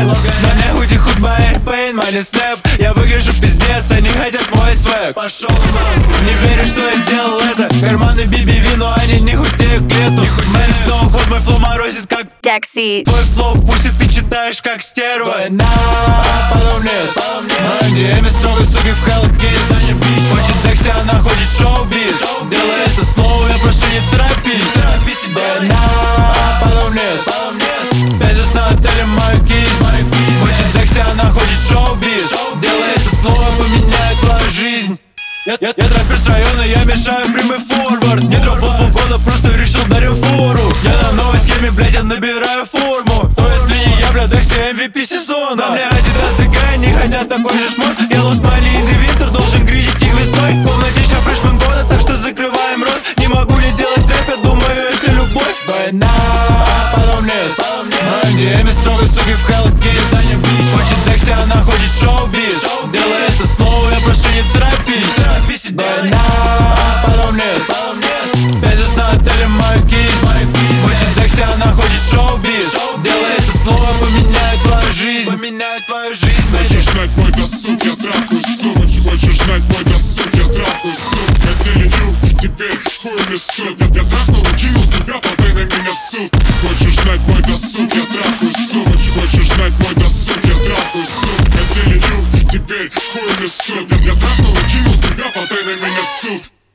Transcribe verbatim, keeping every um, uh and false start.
На мне худи худ моих пейн, money snap. Я выгляжу пиздец, они хотят мой свэг. Пошел нахуй. Не верю, что я сделал это. Карманы биби вину, они не худеют к лету. Мэн снова ход, мой флоу морозит как Декси. твой флоу пустит, ты читаешь как стерва. Война, потом лес. На ди эме строго, суки, в Hell Kiss. Хочет Декси, она хочет шоу-биз. Делай это слово, я прошу не торопись. Война, потом лес. Пять звезд на отеле, мой киз. Хочет Декси, она хочет шоу-биз. Делай это слово, поменяет твою жизнь. Я, я, я трэпер с района, я мешаю прямой форвард. Не дропал полгода, просто решил дарю фору. Я на новой схеме, блядь, я набираю форму. То есть линии, я, бля, Декси, эм ви пи сезона. На мне Adidas ДК, не хотят такой же шмот. Я lost money in the winter, должен гридить их весной. В комнате сейчас фрешмен года, так что закрываем рот. Не могу ли делать рэп, я думаю, это любовь. Война, потом лес. На ди эме строго, суки, в Hell Kiss. Хочет Декси, она хочет шоу-биз. Делай это слово, я прошу не торопись. Война, потом лес. Пять звезд на отеле, мой киз. Хочет Декси, она хочет шоу-биз. Делай это слово, поменяет твою жизнь. Поменяет твою жизнь. Можешь знать мой досуг.